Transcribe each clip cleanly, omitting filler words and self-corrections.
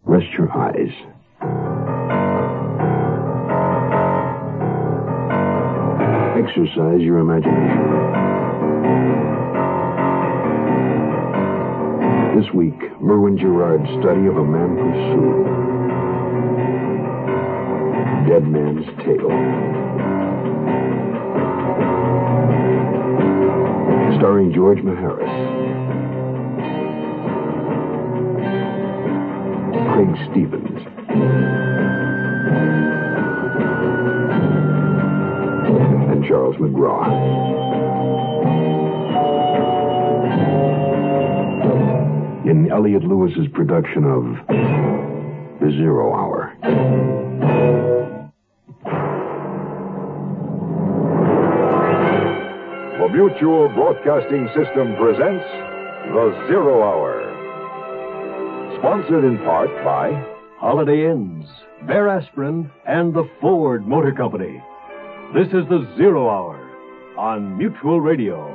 Rest your eyes. Exercise your imagination. This week, Merwin Gerard's study of a man pursued. Dead Man's Tale. Starring George Maharis. Craig Stevens. And Charles McGraw. In Elliot Lewis's production of The Zero Hour. The Mutual Broadcasting System presents The Zero Hour. Sponsored in part by Holiday Inns, Bear Aspirin, and the Ford Motor Company. This is The Zero Hour on Mutual Radio.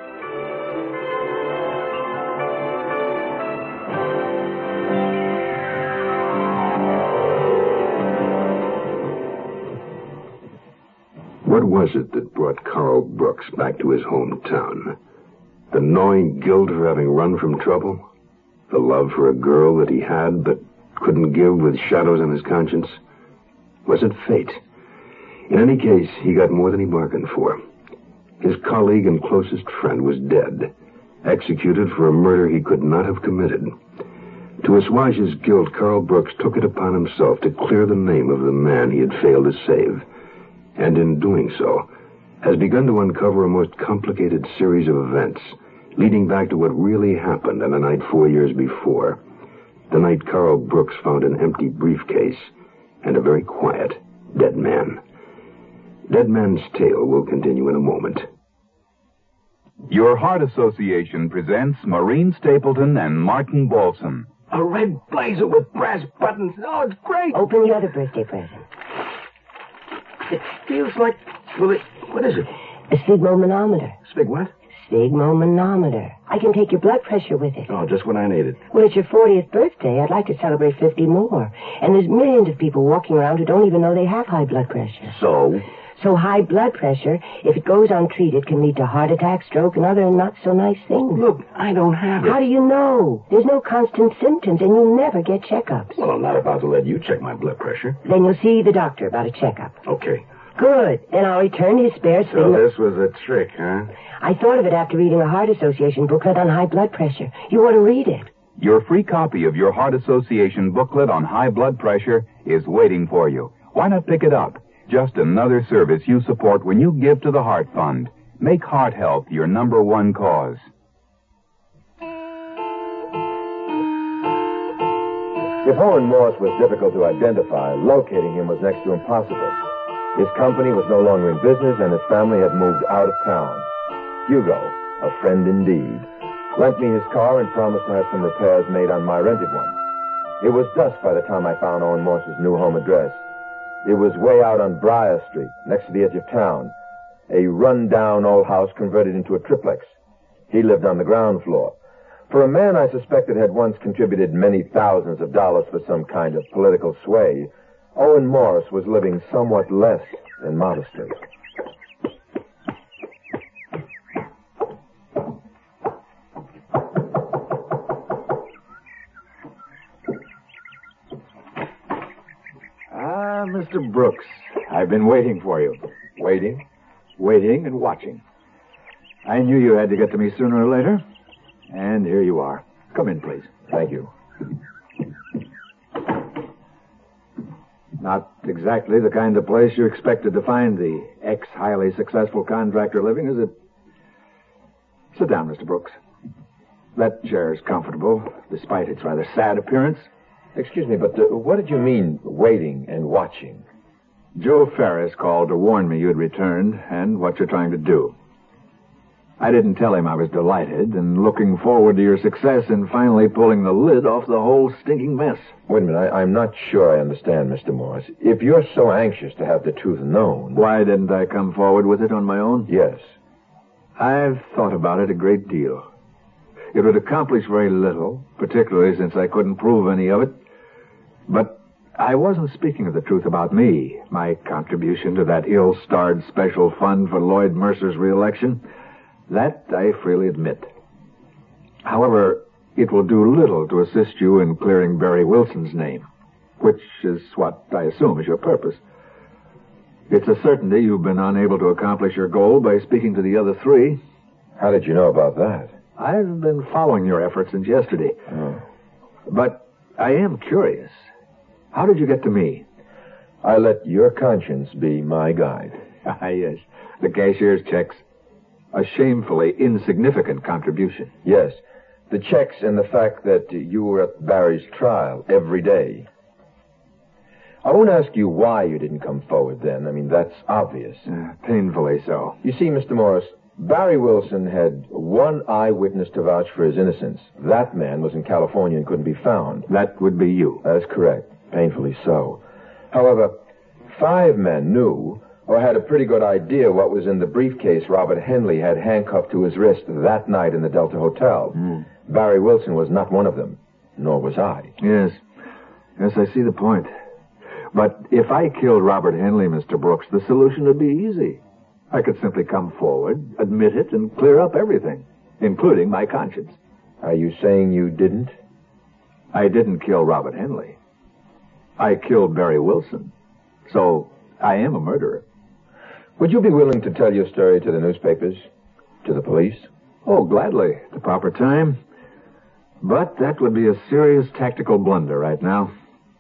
What was it that brought Carl Brooks back to his hometown? The gnawing guilt of having run from trouble? The love for a girl that he had but couldn't give with shadows on his conscience? Was it fate? In any case, he got more than he bargained for. His colleague and closest friend was dead, executed for a murder he could not have committed. To assuage his guilt, Carl Brooks took it upon himself to clear the name of the man he had failed to save. And in doing so, has begun to uncover a most complicated series of events, leading back to what really happened on a night 4 years before. The night Carl Brooks found an empty briefcase and a very quiet dead man. Dead Man's Tale will continue in a moment. Your Heart Association presents Maureen Stapleton and Martin Balson. A red blazer with brass buttons. Oh, it's great. Open the other birthday present. It feels like... Well, what is it? A sphygmomanometer. Spig what? Sphygmomanometer. I can take your blood pressure with it. Oh, just when I need it. Well, it's your 40th birthday. I'd like to celebrate 50 more. And there's millions of people walking around who don't even know they have high blood pressure. So So high blood pressure, if it goes untreated, can lead to heart attack, stroke, and other not-so-nice things. Look, I don't have it. How do you know? There's no constant symptoms, and you never get checkups. Well, I'm not about to let you check my blood pressure. Then you'll see the doctor about a checkup. Okay. Good. Then I'll return his spare So this was a trick, huh? I thought of it after reading a Heart Association booklet on high blood pressure. You ought to read it. Your free copy of your Heart Association booklet on high blood pressure is waiting for you. Why not pick it up? Just another service you support when you give to the Heart Fund. Make heart health your #1 cause. If Owen Morse was difficult to identify, locating him was next to impossible. His company was no longer in business, and his family had moved out of town. Hugo, a friend indeed, lent me his car and promised to have some repairs made on my rented one. It was dusk by the time I found Owen Morse's new home address. It was way out on Briar Street, next to the edge of town. A run-down old house converted into a triplex. He lived on the ground floor. For a man I suspected had once contributed many thousands of dollars for some kind of political sway, Owen Morse was living somewhat less than modestly. Mr. Brooks, I've been waiting for you. Waiting? Waiting and watching. I knew you had to get to me sooner or later, and here you are. Come in, please. Thank you. Not exactly the kind of place you expected to find the ex-highly successful contractor living, is it? Sit down, Mr. Brooks. That chair is comfortable, despite its rather sad appearance. Excuse me, but what did you mean, waiting and watching? Joe Ferris called to warn me you'd returned and what you're trying to do. I didn't tell him I was delighted and looking forward to your success in finally pulling the lid off the whole stinking mess. Wait a minute, I'm not sure I understand, Mr. Morse. If you're so anxious to have the truth known... Why didn't I come forward with it on my own? Yes. I've thought about it a great deal. It would accomplish very little, particularly since I couldn't prove any of it. But I wasn't speaking of the truth about me, my contribution to that ill-starred special fund for Lloyd Mercer's reelection. That I freely admit. However, it will do little to assist you in clearing Barry Wilson's name, which is what I assume is your purpose. It's a certainty you've been unable to accomplish your goal by speaking to the other three. How did you know about that? I've been following your efforts since yesterday. Oh. But I am curious. How did you get to me? I let your conscience be my guide. Ah, yes. The cashier's checks. A shamefully insignificant contribution. Yes. The checks and the fact that you were at Barry's trial every day. I won't ask you why you didn't come forward then. I mean, that's obvious. Painfully so. You see, Mr. Morris, Barry Wilson had one eyewitness to vouch for his innocence. That man was in California and couldn't be found. That would be you. That is correct. Painfully so. However, 5 men knew or had a pretty good idea what was in the briefcase Robert Henley had handcuffed to his wrist that night in the Delta Hotel. Barry Wilson was not one of them, nor was I. Yes. Yes, I see the point. But if I killed Robert Henley, Mr. Brooks, the solution would be easy. I could simply come forward, admit it, and clear up everything, including my conscience. Are you saying you didn't? I didn't kill Robert Henley. I killed Barry Wilson. So I am a murderer. Would you be willing to tell your story to the newspapers? To the police? Oh, gladly, at the proper time. But that would be a serious tactical blunder right now.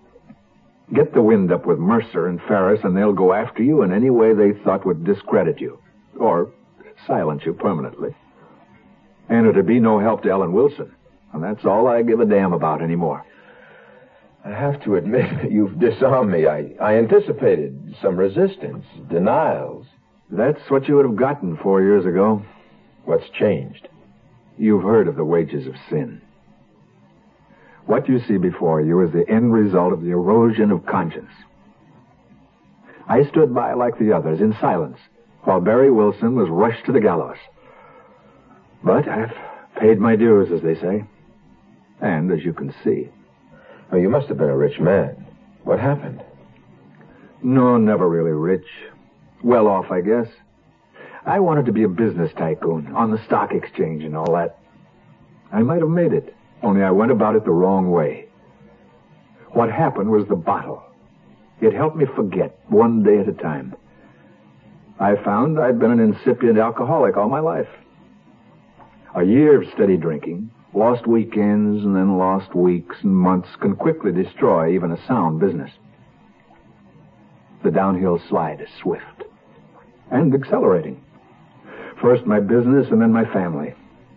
Get the wind up with Mercer and Ferris, and they'll go after you in any way they thought would discredit you, or silence you permanently. And it'd be no help to Ellen Wilson, and that's all I give a damn about anymore. I have to admit, you've disarmed me. I anticipated some resistance, denials. That's what you would have gotten 4 years ago. What's changed? You've heard of the wages of sin. What you see before you is the end result of the erosion of conscience. I stood by like the others in silence while Barry Wilson was rushed to the gallows. But I've paid my dues, as they say. And, as you can see... Oh, you must have been a rich man. What happened? No, never really rich. Well off, I guess. I wanted to be a business tycoon on the stock exchange and all that. I might have made it. Only I went about it the wrong way. What happened was the bottle. It helped me forget, one day at a time. I found I'd been an incipient alcoholic all my life. A year of steady drinking, lost weekends, and then lost weeks and months can quickly destroy even a sound business. The downhill slide is swift and accelerating. First my business and then my family.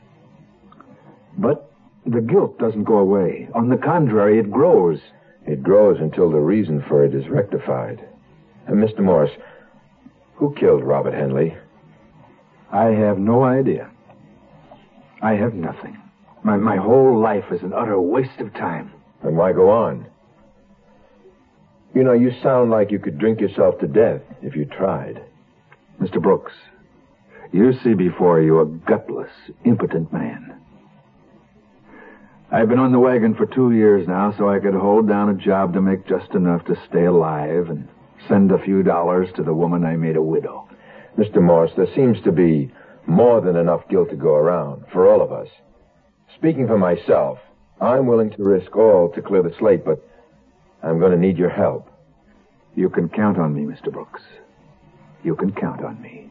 But the guilt doesn't go away. On the contrary, it grows. It grows until the reason for it is rectified. And Mr. Morris, who killed Robert Henley? I have no idea. I have nothing. My whole life is an utter waste of time. Then why go on? You know, you sound like you could drink yourself to death if you tried. Mr. Brooks, you see before you a gutless, impotent man. I've been on the wagon for 2 years now, so I could hold down a job to make just enough to stay alive and send a few dollars to the woman I made a widow. Mr. Morris, there seems to be more than enough guilt to go around for all of us. Speaking for myself, I'm willing to risk all to clear the slate, but I'm going to need your help. You can count on me, Mr. Brooks. You can count on me.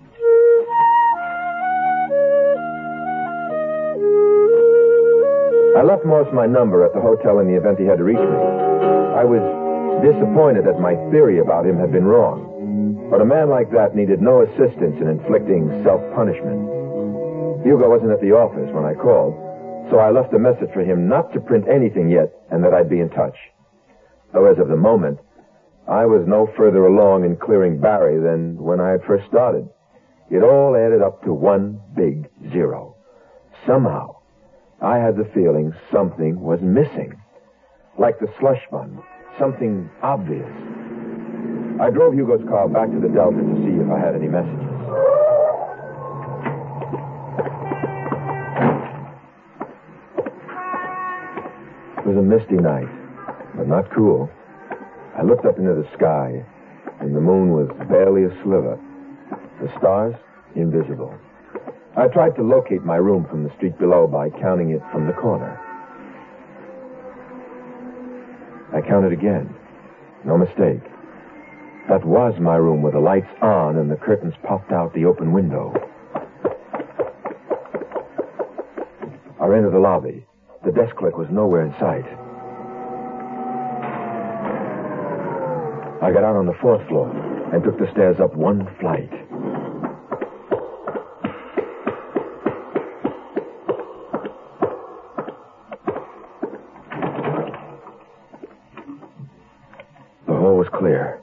I left Morse my number at the hotel in the event he had to reach me. I was disappointed that my theory about him had been wrong. But a man like that needed no assistance in inflicting self-punishment. Hugo wasn't at the office when I called, so I left a message for him not to print anything yet and that I'd be in touch. Though as of the moment, I was no further along in clearing Barry than when I had first started. It all added up to one big zero. Somehow, I had the feeling something was missing. Like the slush fund, something obvious. I drove Hugo's car back to the Delta to see if I had any messages. It was a misty night, but not cool. I looked up into the sky, and the moon was barely a sliver. The stars, invisible. I tried to locate my room from the street below by counting it from the corner. I counted again. No mistake. That was my room with the lights on and the curtains popped out the open window. I ran to the lobby. The desk clerk was nowhere in sight. I got out on the 4th floor and took the stairs up one flight. The hall was clear.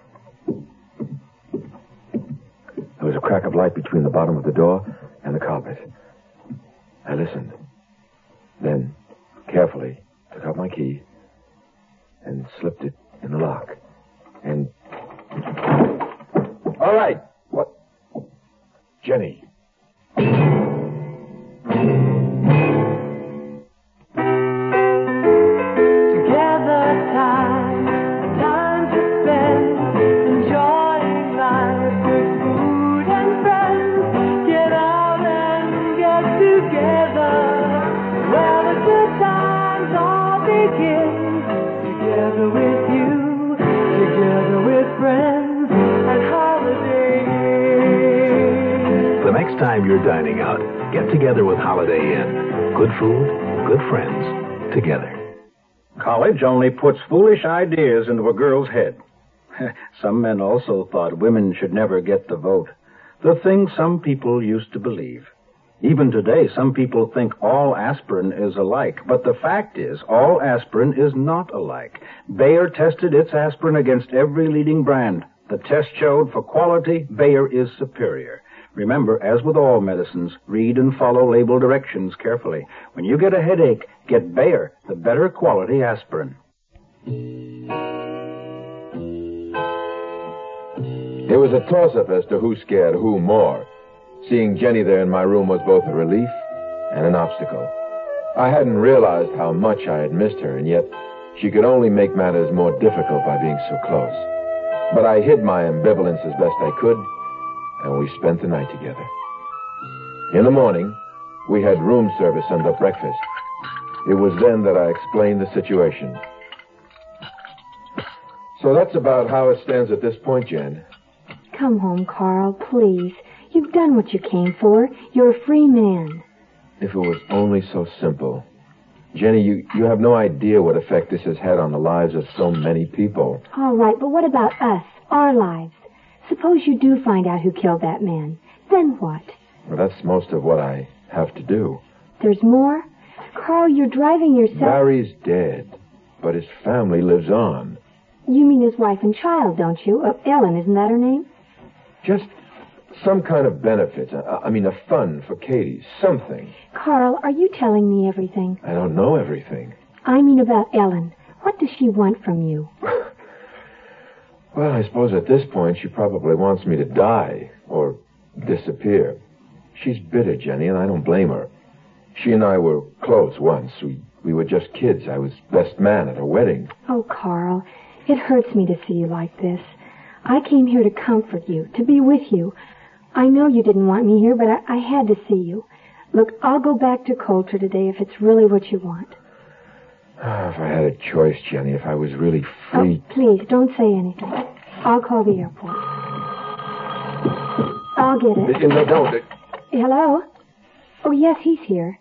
There was a crack of light between the bottom of the door and the carpet. I listened. Then, carefully, took out my key and slipped it in the lock. And... All right. What? Jenny. Next time you're dining out, get together with Holiday Inn. Good food, good friends, together. College only puts foolish ideas into a girl's head. Some men also thought women should never get the vote. The thing some people used to believe. Even today, some people think all aspirin is alike. But the fact is, all aspirin is not alike. Bayer tested its aspirin against every leading brand. The test showed for quality, Bayer is superior. Remember, as with all medicines, read and follow label directions carefully. When you get a headache, get Bayer, the better quality aspirin. It was a toss-up as to who scared who more. Seeing Jenny there in my room was both a relief and an obstacle. I hadn't realized how much I had missed her, and yet she could only make matters more difficult by being so close. But I hid my ambivalence as best I could, and we spent the night together. In the morning, we had room service under breakfast. It was then that I explained the situation. So that's about how it stands at this point, Jen. Come home, Carl, please. You've done what you came for. You're a free man. If it was only so simple. Jenny, you have no idea what effect this has had on the lives of so many people. All right, but what about us, our lives? Suppose you do find out who killed that man. Then what? Well, that's most of what I have to do. There's more? Carl, you're driving yourself... Barry's dead, but his family lives on. You mean his wife and child, don't you? Ellen, isn't that her name? Just some kind of benefit. I mean, a fund for Katie. Something. Carl, are you telling me everything? I don't know everything. I mean about Ellen. What does she want from you? Well, I suppose at this point she probably wants me to die or disappear. She's bitter, Jenny, and I don't blame her. She and I were close once. We were just kids. I was best man at her wedding. Oh, Carl, it hurts me to see you like this. I came here to comfort you, to be with you. I know you didn't want me here, but I had to see you. Look, I'll go back to Coulter today if it's really what you want. If I had a choice, Jenny, if I was really free... Oh, please, don't say anything. I'll call the airport. I'll get it. No, don't. Hello? Oh, yes, he's here.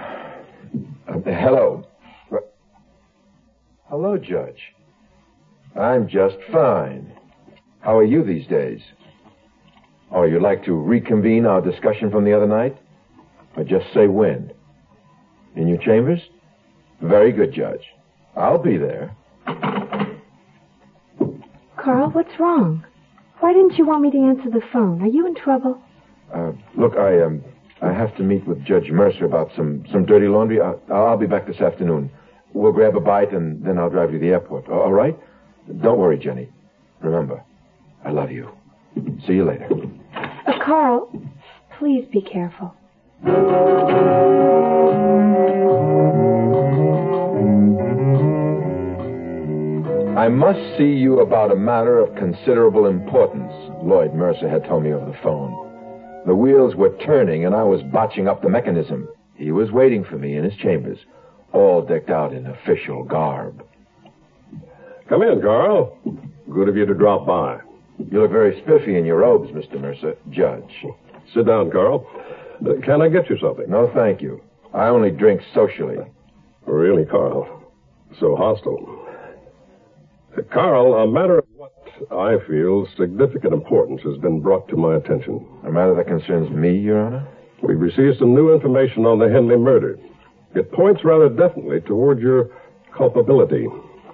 Hello. Hello, Judge. I'm just fine. How are you these days? Oh, you'd like to reconvene our discussion from the other night? Or just say when? In your chambers? Very good, Judge. I'll be there. Carl, what's wrong? Why didn't you want me to answer the phone? Are you in trouble? Look, I have to meet with Judge Mercer about some dirty laundry. I'll be back this afternoon. We'll grab a bite, and then I'll drive you to the airport. All right? Don't worry, Jenny. Remember, I love you. See you later. Carl, please be careful. I must see you about a matter of considerable importance, Lloyd Mercer had told me over the phone. The wheels were turning, and I was botching up the mechanism. He was waiting for me in his chambers, all decked out in official garb. Come in, Carl. Good of you to drop by. You look very spiffy in your robes, Mr. Mercer. Judge. Sit down, Carl. Can I get you something? No, thank you. I only drink socially. Really, Carl? So hostile. Carl, a matter of what I feel significant importance has been brought to my attention. A matter that concerns me, Your Honor? We've received some new information on the Henley murder. It points rather definitely toward your culpability.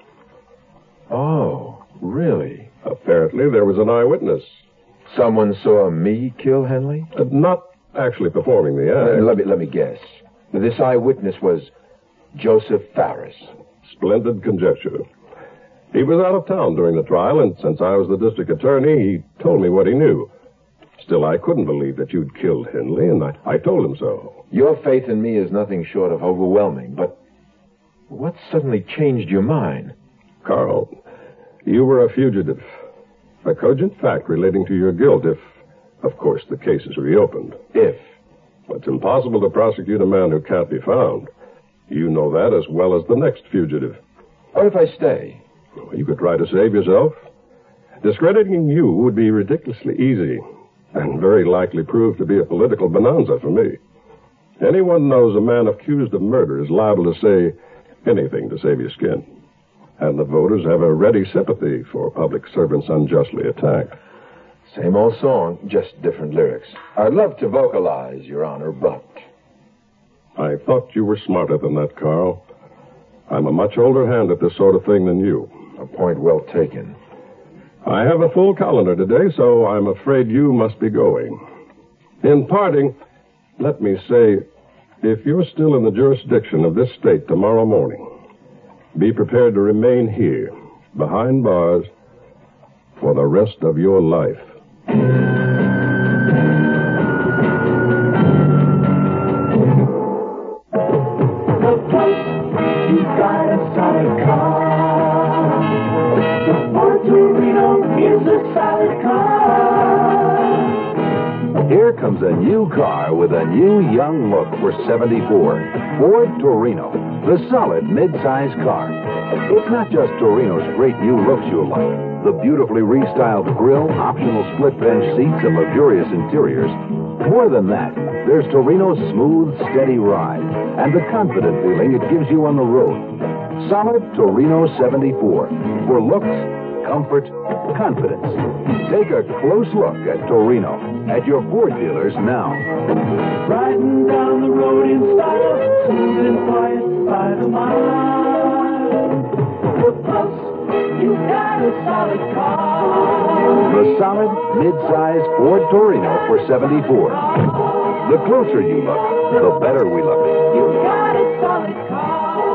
Oh, really? Apparently, there was an eyewitness. Someone saw me kill Henley? Not actually performing the act. Let me guess. This eyewitness was Joseph Farris. Splendid conjecture. He was out of town during the trial, and since I was the district attorney, he told me what he knew. Still, I couldn't believe that you'd killed Henley, and I told him so. Your faith in me is nothing short of overwhelming, but what suddenly changed your mind? Carl, you were a fugitive. A cogent fact relating to your guilt if, of course, the case is reopened. If? It's impossible to prosecute a man who can't be found. You know that as well as the next fugitive. What if I stay? You could try to save yourself. Discrediting you would be ridiculously easy and very likely prove to be a political bonanza for me. Anyone knows a man accused of murder is liable to say anything to save your skin. And the voters have a ready sympathy for public servants unjustly attacked. Same old song, just different lyrics. I'd love to vocalize, Your Honor, but... I thought you were smarter than that, Carl. I'm a much older hand at this sort of thing than you. A point well taken. I have a full calendar today, so I'm afraid you must be going. In parting, let me say, if you're still in the jurisdiction of this state tomorrow morning, be prepared to remain here, behind bars, for the rest of your life. You got a solid car. The Ford Torino is a solid car. Here comes a new car with a new young look for 74. Ford Torino, the solid mid-size car. It's not just Torino's great new looks you'll like. The beautifully restyled grille, optional split bench seats, and luxurious interiors. More than that, there's Torino's smooth, steady ride and the confident feeling it gives you on the road. Solid Torino 74 for looks, comfort, confidence. Take a close look at Torino at your Ford dealers now. Riding down the road in style, smooth and quiet by the mile. The Plus, you got a solid car. The solid, mid-size Ford Torino for 74. The closer you look, the better we look. You got a solid car.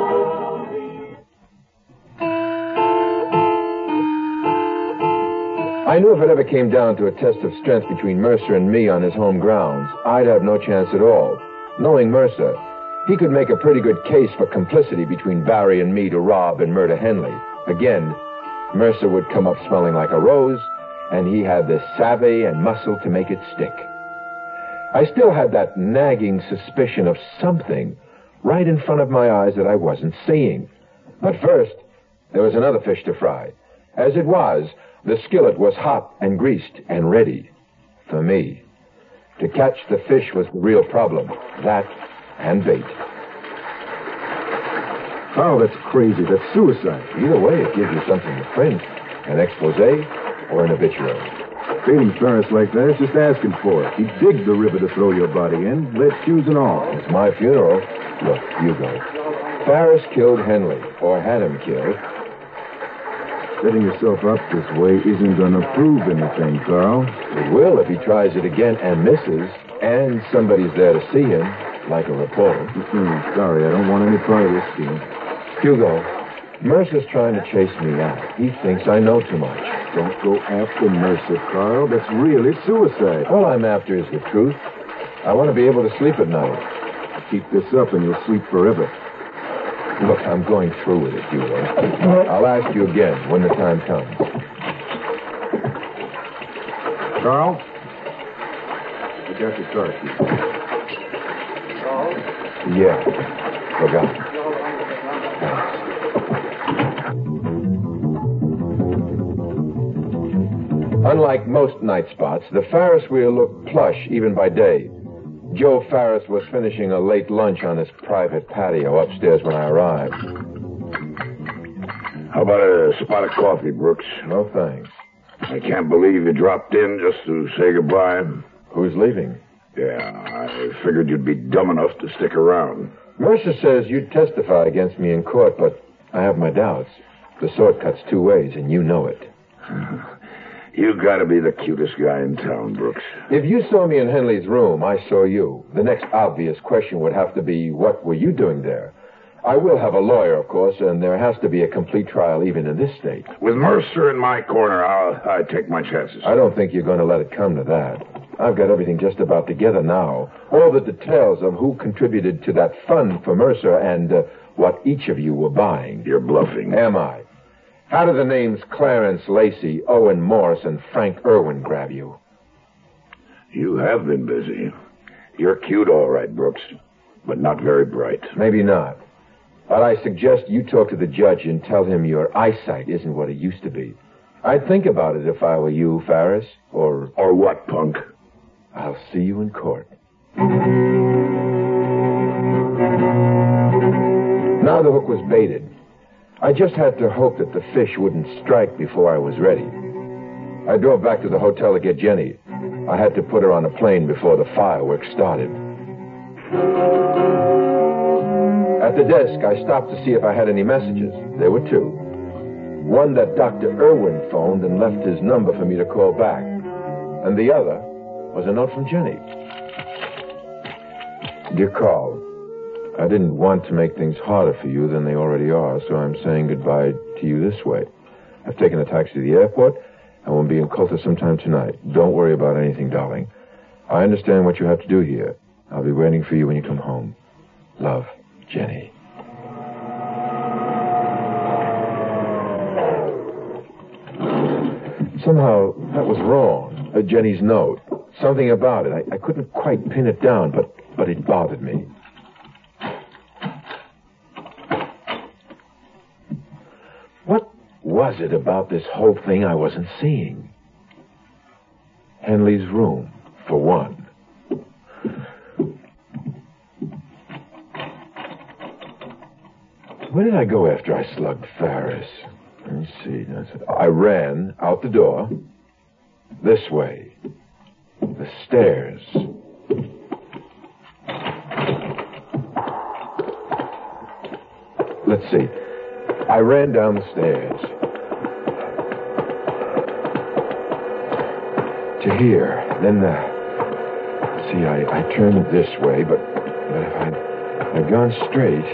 I knew if it ever came down to a test of strength between Mercer and me on his home grounds, I'd have no chance at all. Knowing Mercer, he could make a pretty good case for complicity between Barry and me to rob and murder Henley. Again, Mercer would come up smelling like a rose, and he had the savvy and muscle to make it stick. I still had that nagging suspicion of something right in front of my eyes that I wasn't seeing. But first, there was another fish to fry. As it was, the skillet was hot and greased and ready for me. To catch the fish was the real problem. That and bait. Oh, that's crazy. That's suicide. Either way, it gives you something to print. An expose or an obituary. Treating Ferris like that is just asking for it. He digged the river to throw your body in, lead shoes and all. It's my funeral. Look, you go. Ferris killed Henley, or had him killed. Setting yourself up this way isn't going to prove anything, Carl. It will if he tries it again and misses, and somebody's there to see him, like a reporter. Sorry, I don't want any part of this scheme. Hugo, Mercer's trying to chase me out. He thinks I know too much. Don't go after Mercer, Carl. That's really suicide. All I'm after is the truth. I want to be able to sleep at night. Keep this up and you'll sleep forever. Look, I'm going through with it, Hugo. I'll ask you again when the time comes. Carl? You got your car key. Yeah. Forgot. Unlike most night spots, the Ferris wheel looked plush even by day. Joe Ferris was finishing a late lunch on his private patio upstairs when I arrived. How about a spot of coffee, Brooks? No thanks. I can't believe you dropped in just to say goodbye. Who's leaving? Yeah, I figured you'd be dumb enough to stick around. Mercer says you'd testify against me in court, but I have my doubts. The sword cuts two ways, and you know it. You gotta be the cutest guy in town, Brooks. If you saw me in Henley's room, I saw you. The next obvious question would have to be, what were you doing there? I will have a lawyer, of course, and there has to be a complete trial even in this state. With Mercer in my corner, I'd take my chances. I don't think you're going to let it come to that. I've got everything just about together now. All the details of who contributed to that fund for Mercer and what each of you were buying. You're bluffing. Am I? How do the names Clarence Lacey, Owen Morris, and Frank Irwin grab you? You have been busy. You're cute, all right, Brooks, but not very bright. Maybe not. But I suggest you talk to the judge and tell him your eyesight isn't what it used to be. I'd think about it if I were you, Ferris, or... Or what, punk? I'll see you in court. Now the hook was baited. I just had to hope that the fish wouldn't strike before I was ready. I drove back to the hotel to get Jenny. I had to put her on a plane before the fireworks started. At the desk, I stopped to see if I had any messages. There were two. One that Dr. Irwin phoned and left his number for me to call back. And the other was a note from Jenny. Dear Carl, I didn't want to make things harder for you than they already are, so I'm saying goodbye to you this way. I've taken a taxi to the airport and will be in Colter sometime tonight. Don't worry about anything, darling. I understand what you have to do here. I'll be waiting for you when you come home. Love, Jenny. Somehow, that was wrong. Jenny's note. Something about it. I couldn't quite pin it down, but it bothered me. What was it about this whole thing I wasn't seeing? Henley's room, for one. Where did I go after I slugged Ferris? Let me see. I ran out the door. This way. The stairs. Let's see. I ran down the stairs. To here. Then, see, I turned this way, but if I'd gone straight...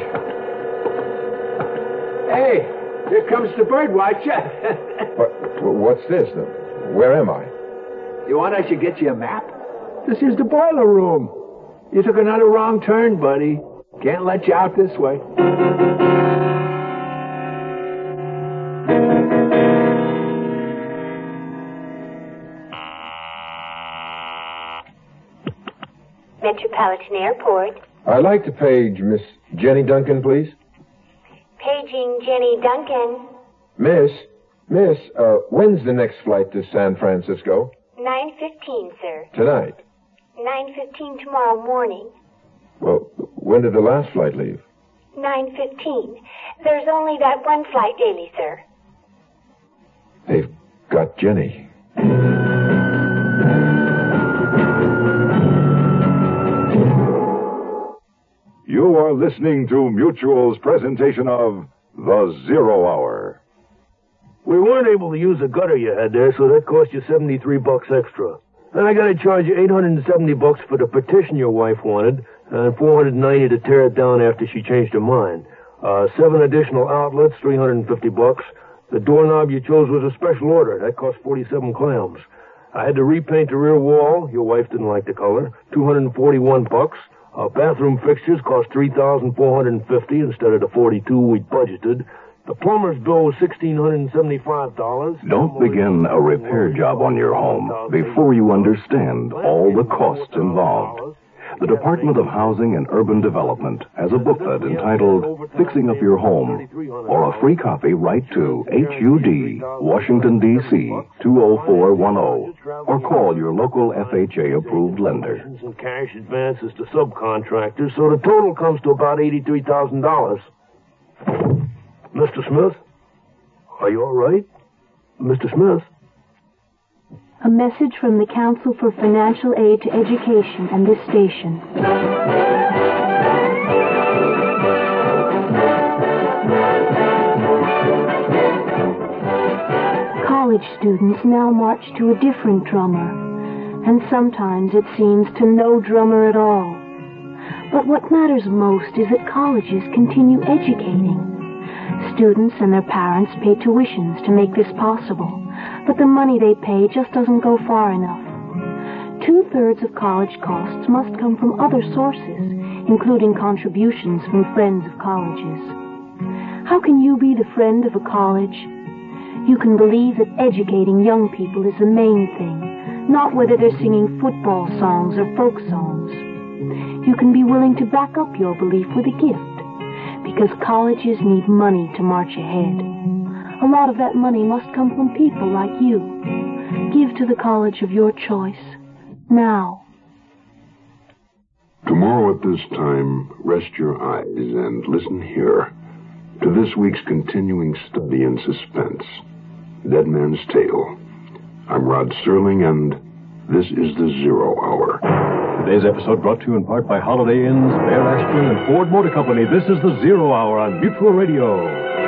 Hey, here comes the bird watcher. What's this? Where am I? You want I should get you a map? This is the boiler room. You took another wrong turn, buddy. Can't let you out this way. Metropolitan Airport. I'd like to page Miss Jenny Duncan, please. Paging Jenny Duncan. Miss, when's the next flight to San Francisco? 9:15, sir. Tonight. 9:15 tomorrow morning. Well, when did the last flight leave? 9:15. There's only that one flight daily, sir. They've got Jenny. You are listening to Mutual's presentation of The Zero Hour. We weren't able to use the gutter you had there, so that cost you $73 extra. Then I gotta charge you $870 for the petition your wife wanted, and $490 to tear it down after she changed her mind. 7 additional outlets, $350. The doorknob you chose was a special order. That cost 47 clams. I had to repaint the rear wall. Your wife didn't like the color. $241. Bathroom fixtures cost $3,450 instead of the $42 we budgeted. The plumber's bill was $1,675. Don't begin a repair job on your home before you understand all the costs involved. The Department of Housing and Urban Development has a booklet entitled Fixing Up Your Home. For a free copy, write to HUD, Washington, D.C., 20410, or call your local FHA-approved lender. And cash advances to subcontractors, so the total comes to about $83,000. Mr. Smith? Are you all right? Mr. Smith? A message from the Council for Financial Aid to Education and this station. College students now march to a different drummer, and sometimes it seems to no drummer at all. But what matters most is that colleges continue educating. Students and their parents pay tuitions to make this possible, but the money they pay just doesn't go far enough. 2/3 of college costs must come from other sources, including contributions from friends of colleges. How can you be the friend of a college? You can believe that educating young people is the main thing, not whether they're singing football songs or folk songs. You can be willing to back up your belief with a gift, because colleges need money to march ahead. A lot of that money must come from people like you. Give to the college of your choice. Now. Tomorrow at this time, rest your eyes and listen here to this week's continuing study in suspense, Dead Man's Tale. I'm Rod Serling, and this is the Zero Hour. Today's episode brought to you in part by Holiday Inns, Bear Aspirin, and Ford Motor Company. This is the Zero Hour on Mutual Radio.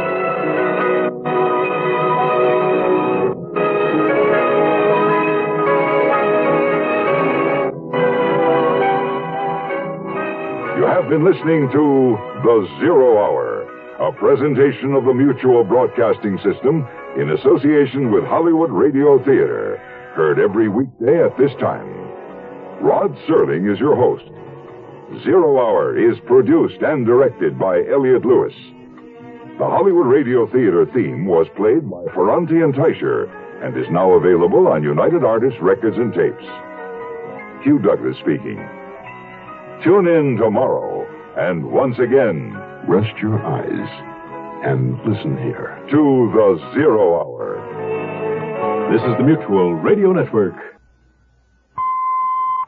You have been listening to The Zero Hour, a presentation of the Mutual Broadcasting System in association with Hollywood Radio Theater. Heard every weekday at this time. Rod Serling is your host. Zero Hour is produced and directed by Elliott Lewis. The Hollywood Radio Theater theme was played by Ferranti and Teicher and is now available on United Artists Records and Tapes. Hugh Douglas speaking. Tune in tomorrow, and once again, Rest your eyes and listen here to the Zero Hour. This is the Mutual Radio Network.